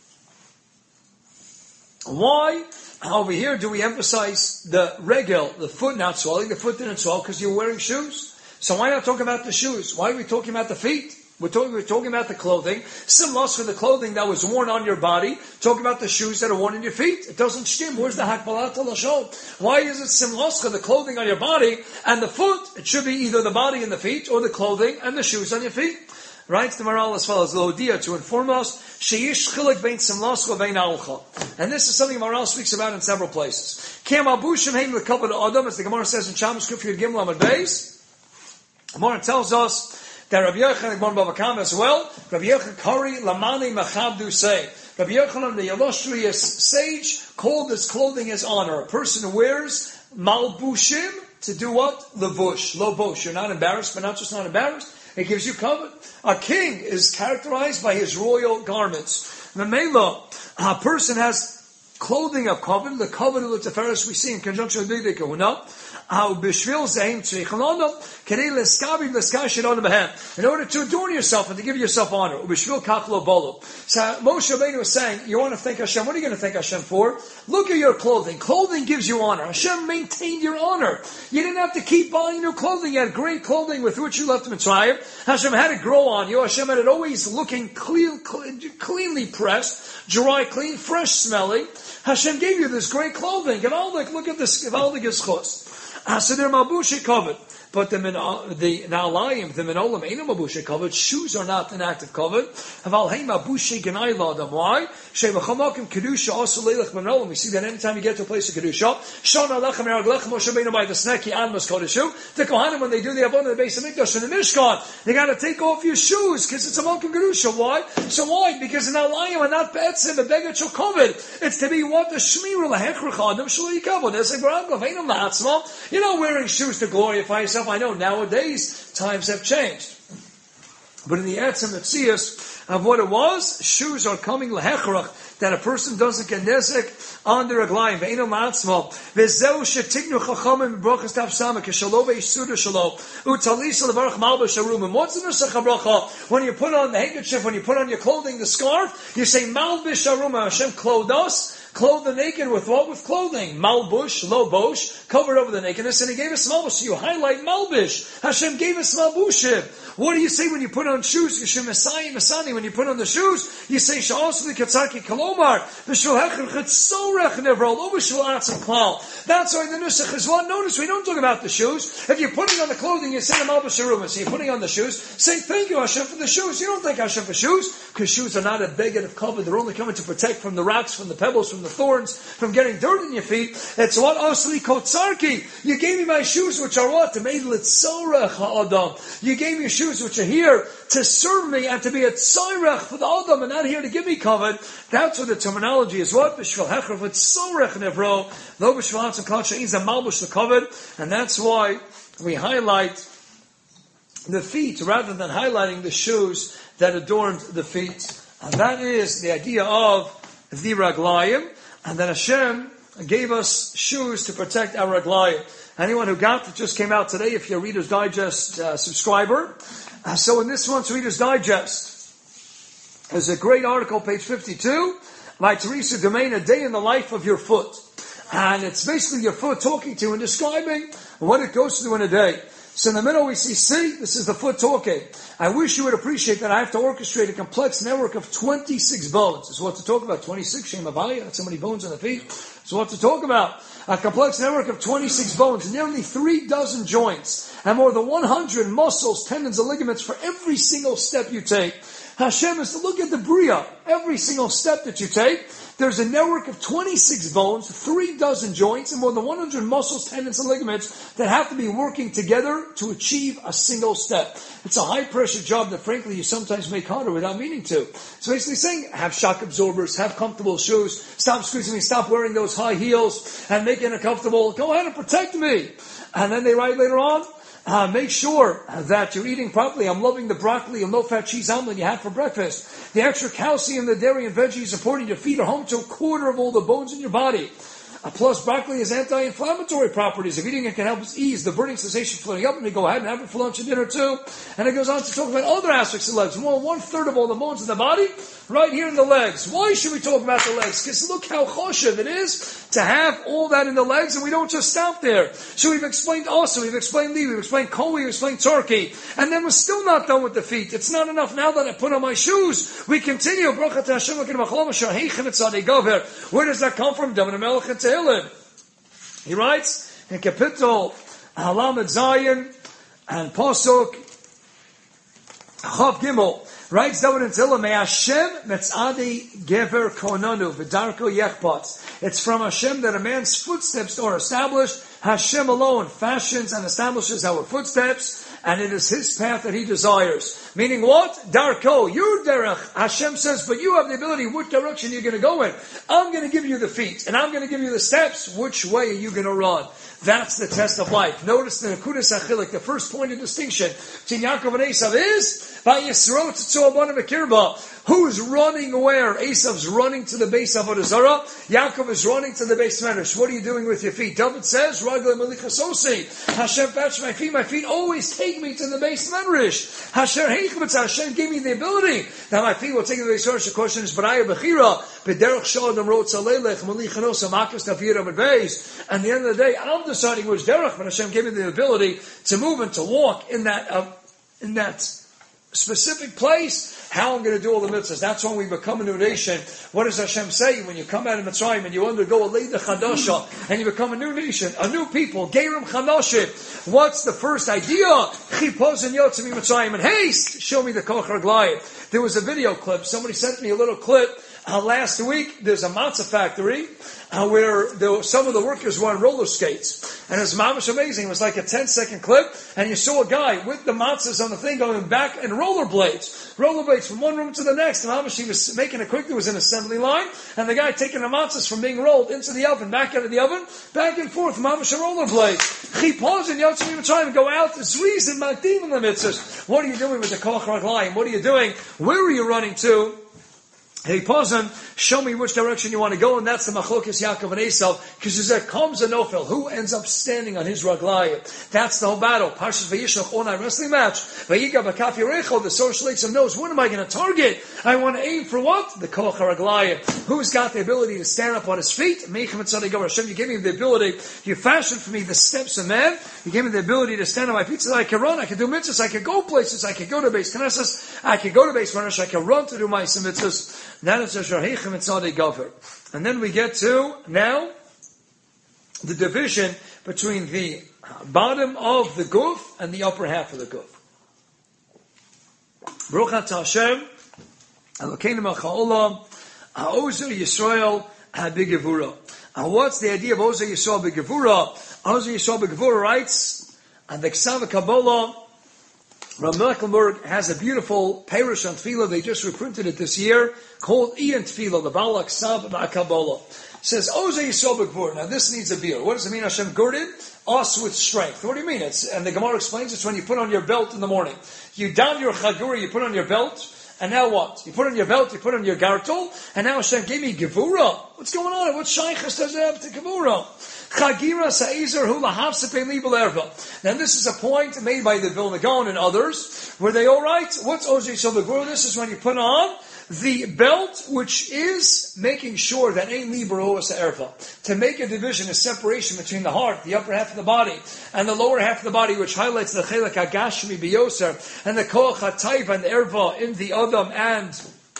Why? Over here, do we emphasize the regel, the foot not swelling? The foot didn't swell because you're wearing shoes. So why not talk about the shoes? Why are we talking about the feet? We're talking about the clothing. Similar for the clothing that was worn on your body. Talking about the shoes that are worn in your feet. It doesn't stim. Where's the hakbalat lashon? Why is it similar for the clothing on your body and the foot? It should be either the body and the feet or the clothing and the shoes on your feet. Writes the Maral as follows, Lodia, to inform us, Sheish chilik bein simlascha bein alcha. And this is something Maral speaks about in several places. Kem abushim heim lekabed adam, as the Gemara says in Shabbos Kufir Gimel Amud Beis. Gemara tells us that Rabbi Yochanan and Gemara Bava Kama as well, Rabbi Yochanan Kari Lamani Machabdu say. Rabbi Yochanan, the illustrious sage, called this clothing as honor. A person who wears malbushim to do what? Levush, lo bosh. You're not embarrassed, but not just not embarrassed. It gives you cover. A king is characterized by his royal garments. Memela, a person has clothing of covenant, the covenant of Tiferes we see in conjunction with Bigdei Kahuna. In order to adorn yourself and to give yourself honor. So Moshe Rabbeinu was saying, you want to thank Hashem, what are you going to thank Hashem for? Look at your clothing. Clothing gives you honor. Hashem maintained your honor. You didn't have to keep buying new clothing. You had great clothing with which you left Mitzrayim. Hashem had it grow on you. Hashem had it always looking cleanly pressed, dry, clean, fresh smelling. Hashem gave you this great clothing. Look at this. So they're Mabushe covered. But the Na'alayim, the Minolim, ain't no Mabushe covered. Shoes are not an act of covered. Why? We see that anytime you get to a place of Kedusha, by the sneki Anmas Kodeshu, the Kohanim, when they do the Avon of the base of Mikdash in the Mishkan, they got to take off your shoes because it's a Malkum Kedusha. Why? So why? Because the Na'alayim are not Be'etzim, the Begach are covered. It's to be what? The Shmiru, Lahechrach Adam, Shuli Kavod. It's like Barakov, ain't no Na'atzma. You're not wearing shoes to glorify yourself. I know nowadays times have changed. But in the Etzem Metzias of what it was, shoes are coming lehechrach, that a person doesn't get nezek on the raglayim. Ve'eno ma'atzmo. Ve'zeu shetignu chachamim b'brachas tav sama k'shalov ve'isuda shalov. U'talisa levarach malbash harumim. What's the nusach habracha? When you put on the handkerchief, when you put on your clothing, the scarf, you say malbish harumim. Hashem clothed us. Clothe the naked with what? With clothing. Malbush, lo bosh, covered over the nakedness, and He gave us malbush. So you highlight malbish. Hashem gave us malbushim. What do you say when you put on shoes? Yishem Masai Masani. When you put on the shoes, you say Sha'osli Katzaki Kalomar. V'shul Hechel Chetzorech Nevrol. Ovishul Atzim Klal. That's why the nusach is what? Notice we don't talk about the shoes. If you're putting on the clothing, you say the malbush haruma. So you're putting on the shoes. Say thank you Hashem for the shoes. You don't thank Hashem for shoes because shoes are not a beggar of cover. They're only coming to protect from the rocks, from the pebbles, from the thorns, from getting dirt in your feet. It's what? Osli Kotzarki. You gave me my shoes, which are what? To made Litzorech Ha'adam. You gave me shoes which are here to serve me and to be a tzorech for the Adam and not here to give me covered. That's what the terminology is. What? B'shval Hecher v'tzorech nevro. Lo b'shval Hatzim Klal She'in Malbush the covered. And that's why we highlight the feet rather than highlighting the shoes that adorned the feet. And that is the idea of the raglayim. And then Hashem gave us shoes to protect our raglayim. Anyone who got it just came out today, if you're a Reader's Digest subscriber. So in this month's Reader's Digest, there's a great article, page 52, by Teresa Domain, A Day in the Life of Your Foot. And it's basically your foot talking to you and describing what it goes through in a day. So in the middle we see, this is the foot talking. I wish you would appreciate that I have to orchestrate a complex network of 26 bones. That's what to talk about. 26, Shem Avaya, that's how many bones on the feet. So what to talk about. A complex network of 26 bones, nearly 36 joints, and more than 100 muscles, tendons, and ligaments for every single step you take. Hashem is to look at the Bria. Every single step that you take, there's a network of 26 bones, 36 joints, and more than 100 muscles, tendons, and ligaments that have to be working together to achieve a single step. It's a high-pressure job that, frankly, you sometimes make harder without meaning to. So basically saying, have shock absorbers, have comfortable shoes, stop squeezing me, stop wearing those high heels, and make it uncomfortable. Go ahead and protect me. And then they write later on, make sure that you're eating properly. I'm loving the broccoli and low-fat cheese omelet you had for breakfast. The extra calcium, the dairy and veggies supporting your feet are home to a quarter of all the bones in your body. Plus, broccoli has anti-inflammatory properties. If eating it can help us ease the burning sensation floating up, and we go ahead and have it for lunch and dinner too. And it goes on to talk about other aspects of the legs. More 1/3 of all the bones in the body, right here in the legs. Why should we talk about the legs? Because look how choshev it is to have all that in the legs, and we don't just stop there. So we've explained also, we've explained Lee, we've explained Kol, we've explained Turkey, and then we're still not done with the feet. It's not enough now that I put on my shoes. We continue. Where does that come from? He writes in Kapitel Halamed Zayin and Pasuk Chav Gimel, writes David and Tilla, May Hashem metzadi gever konanu v'darko yechpatz. It's from Hashem that a man's footsteps are established. Hashem alone fashions and establishes our footsteps, and it is His path that He desires. Meaning what? Darko, your derech. Hashem says, but you have the ability, which direction you're going to go in. I'm going to give you the feet, and I'm going to give you the steps. Which way are you going to run? That's the test of life. Notice the Nekudas Achilik, the first point of distinction between Yaakov and Esav is who's running where? Esav's running to the base of Avodah Zarah. Yaakov is running to the base of Medrash. What are you doing with your feet? David says, Hashem fetch my feet. My feet always take me to the base of Medrash. Hashem gave me the ability that my feet will take me to the base of Medrash. The question is, Baraya Bechira, B'derech Shalom Rotz Alelech, Malichanos Amakas Tafir Amid Beis. And at the end of the day, I'm deciding which derech, but Hashem gave me the ability to move and to walk in that specific place. How I'm going to do all the mitzvahs. That's when we become a new nation. What does Hashem say? When you come out of Mitzrayim and you undergo a Leida Chadasha and you become a new nation, a new people, Gerim Chadashim. What's the first idea? Chipos and Yotzim Mitzrayim. And haste, show me the Koch Raglayim. There was a video clip. Somebody sent me a little clip last week. There's a matzah factory where some of the workers were on roller skates. And it was mamash amazing. It was like a 10-second clip. And you saw a guy with the matzahs on the thing going back and rollerblades from one room to the next. And mamash, he was making it quick. There was an assembly line. And the guy taking the matzahs from being rolled into the oven, back out of the oven, back and forth. Mamash a rollerblade. Chipos and Yotzim Mitzrayim and go out. It's reason, Makdim in the mitzvahs. What are you doing with the Koch Raglayim? What are you doing? Where are you running to? Hey, Pazan, show me which direction you want to go, and that's the Machlokes Yaakov and Esav, because there comes a Nofel. Who ends up standing on his Raglayim? That's the whole battle. Parshas Vayishlach all-night wrestling match. Vayiga B'kaf Yerecho, the social Eitzim knows, what am I going to target? I want to aim for what? The Koch Raglayim. Who's got the ability to stand up on his feet? Meichem and Tzaddik Gomer. Hashem, you gave me the ability, you fashioned for me the steps of man, you gave me the ability to stand on my feet so that I can run, I can do mitzvahs, I can go places, I can go to base Knesset, I can go to base Medrash, I can run to do my mitzvahs. And then we get to, now, the division between the bottom of the guf and the upper half of the guf. Baruch atah Hashem, Elokeinu melech haolam, ha'ozer Yisrael ha'bigevura. And what's the idea of Ozer Yisrael b'gevura? Ozer Yisrael b'gevura writes, and the Ksav Kabbalah, Rav Mecklenburg has a beautiful Perush on Tefillah. They just reprinted it this year, called Ian Tefillah, the Balak Sav Kabbalah. Says, Ozer Yisrael b'gevura. Now this needs a beer. What does it mean? Hashem girded us with strength. What do you mean? And the Gemara explains it's when you put on your belt in the morning. You down your chagura, you put on your belt, and now what? You put on your belt, you put on your gartel, and now Hashem gave me gevura. What's going on? What shaykhs does it have to gevura? Chagira sa'izer hu lahavsepe li b'lerva. Now this is a point made by the Vilna Gaon and others, where they all write, what's Ozer Yisrael b'gevura? This is when you put on the belt, which is making sure that ain't libero as erva, to make a division, a separation between the heart, the upper half of the body, and the lower half of the body, which highlights the chelak hagashmi biyoser, and the koach hatayv and the erva in the adam and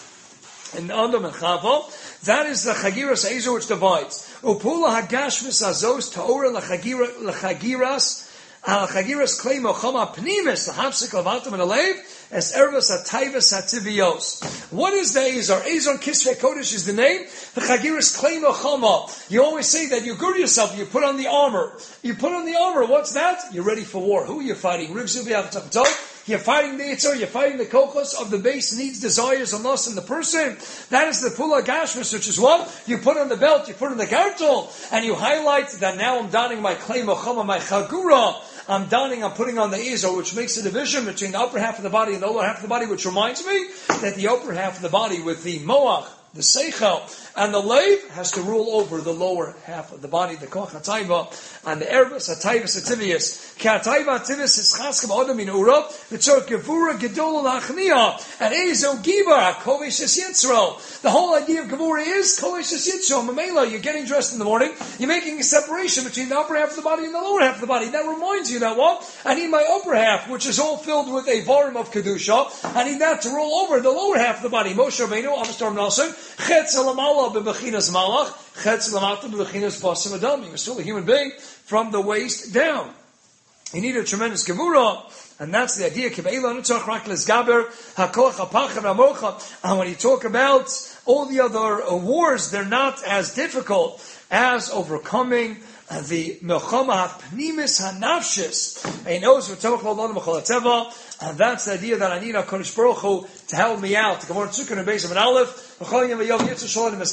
Chava. That is the chagiras ezer which divides. Upula hagashmis azos taora lachagiras. Chagiras klei mochama pnimis lahapsik lavatam and alev as ervas atayvas hativios. What is the Ezor? Ezor Kisvei Kodesh is the name. The chagiras klei mochama. You always say that you gird yourself. You put on the armor. You put on the armor. What's that? You're ready for war. Who are you fighting? You're fighting the Yitzhar, you're fighting the kochos of the base needs, desires, and lusts in the person. That is the pula gashmis, which is what? You put on the belt, you put on the gartel, and you highlight that now I'm donning my klei mochama, my chagura. I'm putting on the Ezor, which makes a division between the upper half of the body and the lower half of the body, which reminds me that the upper half of the body with the moach, the seichel, and the leiv has to rule over the lower half of the body, the koch hatayva, and the ervas hatayvas hativius. Ki hatayva hativius is chaskam adam in urav, v'tzor gevura gedol lachniya, and ezo gibar kovesh es yitzro. The whole idea of gevura is kovesh es yitzro. Mamela, you're getting dressed in the morning, you're making a separation between the upper half of the body and the lower half of the body. That reminds you that what? I need my upper half, which is all filled with a varim of kedusha. I need that to roll over the lower half of the body. Moshe Rabbeinu, Avastar Nelson, chetz elamala b'bechinas malach, chetz elamata b'bechinas basim adam. You're still a human being from the waist down. You need a tremendous gevura, and that's the idea. And when you talk about all the other wars, they're not as difficult as overcoming the Melchama Pnimis Hanafshis. He knows And that's the idea that I need HaKadosh Baruch Hu to help me out. The Gemara Tzukah in the base of an Aleph, and eat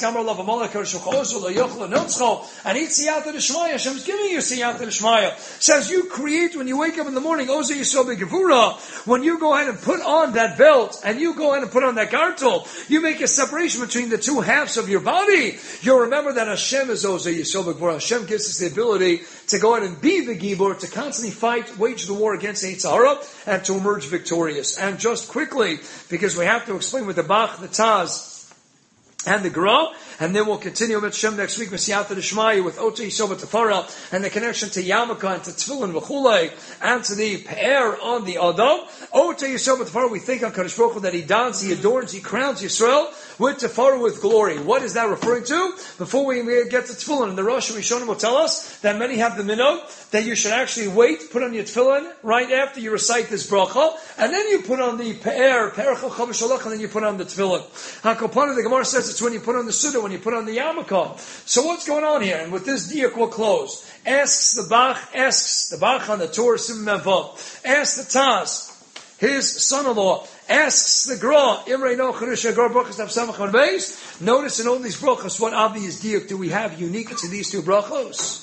siyata d'shmaya. Hashem's giving you siyata d'shmaya. Says you create when you wake up in the morning, Ozer Yisrael B'Gevura. When you go ahead and put on that belt, and you go ahead and put on that gartel, you make a separation between the two halves of your body. You'll remember that Hashem is Ozer Yisrael B'Gevura. Hashem gives us the ability to go ahead and be the Gibor, to constantly fight, wage the war against Yetzer Hara, and to emerge victorious. And just quickly, because we have to explain with the Bach, the Taz, and the Gra, and then we'll continue with Shem next week with Siyata D'Shmaya, with Ota Yisova Tefara, and the connection to Yamaka, and to Tefillin V'chulei, and to the Pe'er on the Adam. Ota Yisova Tefara, we think on Kadosh Baruch Hu that he dons, he adorns, he crowns Yisrael with Tefara, with glory. What is that referring to? Before we get to Tefillin, and the Rosh Hashanah will tell us that many have the minhag that you should actually wait, put on your Tefillin right after you recite this bracha, and then you put on the Pe'er Chal Chav, and then you put on the Tefillin. HaKopanah, the Gemara says it's when you put on the Suda, when you put on the Yarmulke. So what's going on here? And with this diak we'll close. Asks the Bach on the Torah Sim Mevav. Asks the Taz, his son-in-law, asks the Gra, Imrei No Charisha Gra Brachas Tav Samach on Beis. Notice in all these brachas, what obvious diak do we have unique to these two brachos?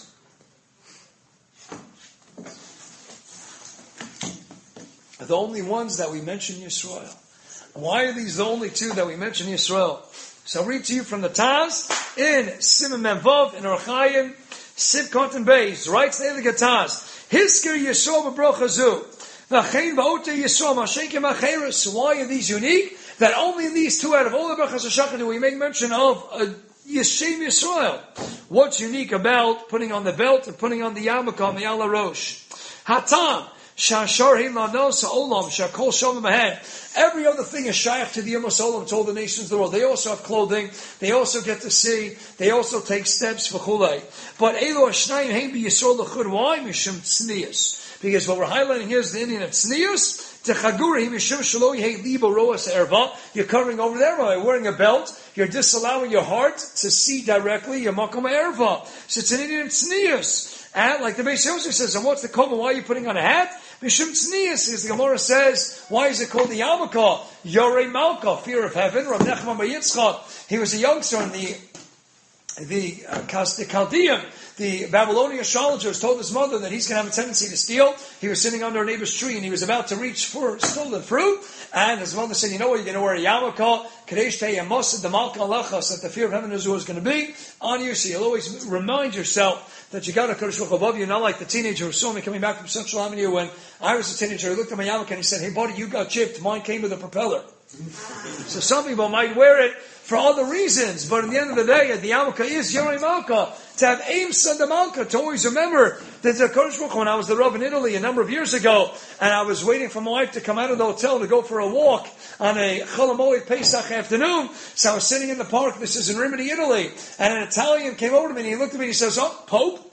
The only ones that we mention Yisrael. Why are these the only two that we mention Yisrael? So I'll read to you from the Taz in Siman Memvav in Orchayim Sid Kontan Beis. Writes the Taz. Hisker Yisrael b'bracha zu. V'chein v'ota Yisrael ma'shenkim acheres. Why are these unique? That only in these two out of all the brachas hashachar do we make mention of Yishem Yisrael. What's unique about putting on the belt and putting on the yarmulke on the Ala Rosh? Hatam. Every other thing is shaykh to the Yom Olam, to all the nations of the world. They also have clothing, they also get to see, they also take steps for chulei. But Elo Hashnayim Hein Bi Yisrael L'chud. Why? Mishum Tznius. Because what we're highlighting here is the Indian of Tznius. You're covering over there by wearing a belt. You're disallowing your heart to see directly your makom erva. So it's an Indian tznius. And like the Beis Yosef says, and what's the koma? Why are you putting on a hat? Mishum tznius, as the Gemara says, why is it called the Yarmulke? Yorei Malka, fear of heaven. Rav Nachman Bar Yitzchak, he was a youngster in the Chaldean, the Babylonian astrologers told his mother that he's going to have a tendency to steal. He was sitting under a neighbor's tree and he was about to reach for stolen fruit. And his mother said, you know what, you're going to wear a yarmulke, Kadesh Tei Yamosid, the Malka Alechas, that the fear of heaven is always going to be on you. So you'll always remind yourself that you got a Kadosh Baruch Hu above you, not like the teenager who saw me coming back from Central Avenue when I was a teenager. He looked at my yarmulke and he said, hey buddy, you got chipped. Mine came with a propeller. So some people might wear it for other reasons, but in the end of the day, the yarmulke is Yorei Malka, to have aim son the Malka, to always remember that the Kodesh Baruch Hu, when I was the Rav in Italy a number of years ago, and I was waiting for my wife to come out of the hotel to go for a walk on a Chol HaMoed Pesach afternoon, so I was sitting in the park, this is in Rimini, Italy, and an Italian came over to me and he looked at me and he says, oh, Pope?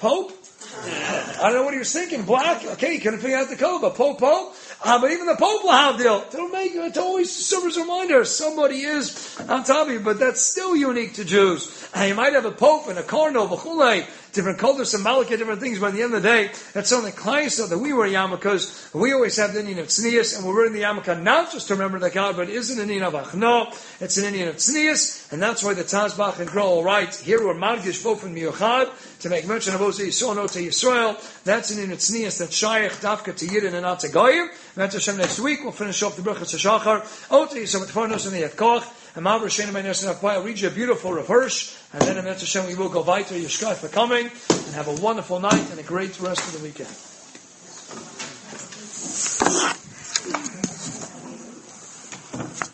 I don't know what he was thinking. Black, okay, he couldn't figure out the code, but Pope. But even the Pope Lahavdil, don't make it always serve as a reminder. Somebody is on top of you, but that's still unique to Jews. And you might have a Pope and a Cardinal, V'chulei, different cultures, some Malika, different things, but at the end of the day, that's only Klaiso that we wear yarmulkes. We always have the Indian of Tznius, and we're wearing the yarmulke not just to remember that God, but it is an Indian of Achno, it's an Indian of Tznius, and that's why the Tazbach and Gro write, here we're Margish Bofen Miyuchad, to make mention of Ozi Yisrael, no to Yisrael, that's an Indian of Tznius, that's Shaykh, Dafka to Yidin and not to Goyim. That's Hashem next week, we'll finish off the Brachas HaShachar, Ota Yisrael, with Farnos and the Yatkoch, and Ma'av Rishayim and Yosef, I'll read you a beautiful Rav Hirsch, and then in Hashem we will go weiter. Yishkai for coming, and have a wonderful night and a great rest of the weekend.